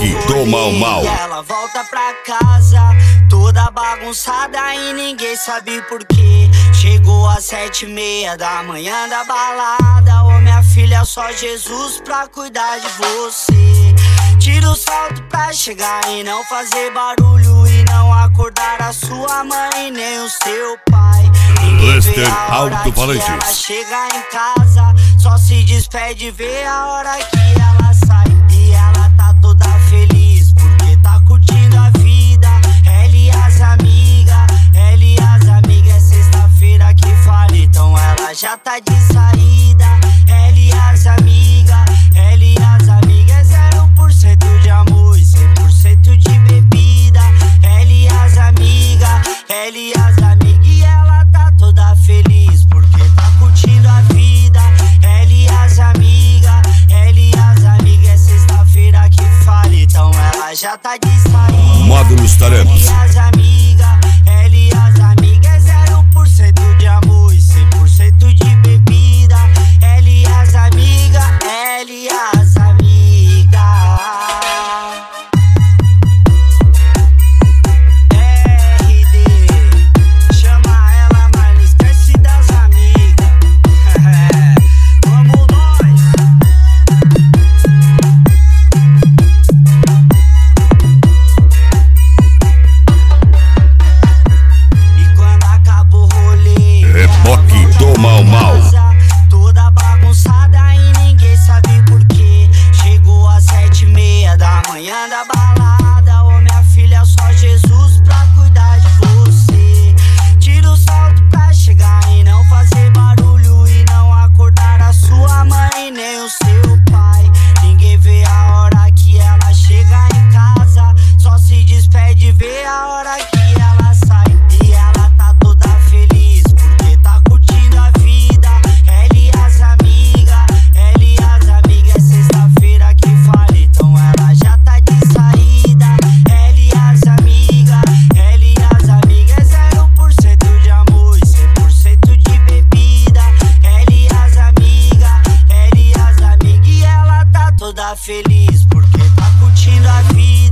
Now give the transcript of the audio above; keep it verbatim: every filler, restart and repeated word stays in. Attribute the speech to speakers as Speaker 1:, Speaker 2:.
Speaker 1: do Mau Mau.
Speaker 2: E ela volta pra casa toda bagunçada e ninguém sabe porquê. Chegou às sete e meia da manhã da balada. Ô minha filha, só Jesus pra cuidar de você. Tira o salto pra chegar e não fazer barulho, e não acordar a sua mãe nem o seu pai.
Speaker 1: Lester Alto-Falantes.
Speaker 2: Ela chega em casa, só se despede, vê a hora que ela sai. E ela tá toda feliz porque tá curtindo a vida. Ela e as amigas, ela e as amigas, é sexta-feira que fala, então ela já tá de saída. Ela e as amigas, ela e as amigas, zero por cento de amor e cem por cento de bebida. Ela e as amigas, ela e as amigas, e ela tá toda feliz porque tá curtindo a vida. Ela e as amigas, ela e as amigas, é sexta-feira que fala, então ela já tá de saída.
Speaker 1: Módulos Tarantos.
Speaker 2: Ela e as amigas, ela e as amigas, zero por cento de amor e cem por cento de bebida. Ela e as amigas, ela e as amigas. R D, chama ela, mas não esquece das amigas. Vamos nós. E quando acaba o rolê,
Speaker 1: Reboque do Mau Mau.
Speaker 2: toda bagunçada e ninguém sabe porquê. Chegou às sete e meia da manhã da balada. Ô minha filha, só Jesus pra cuidar de você. Tira o salto pra chegar e não fazer barulho, e não acordar a sua mãe nem o seu pai. Ninguém vê a hora que ela chega em casa, só se despede, vê a hora que ela sai. E ela tá toda feliz porque tá curtindo a vida. Ela e as amigas, ela e as amigas, é sexta-feira que fala, então ela já tá de saída. Ela e as amigas, ela e as amigas, zero por cento de amor e cem por cento de bebida. Ela e as amigas, ela e as amigas, e ela tá toda feliz porque tá curtindo a vida.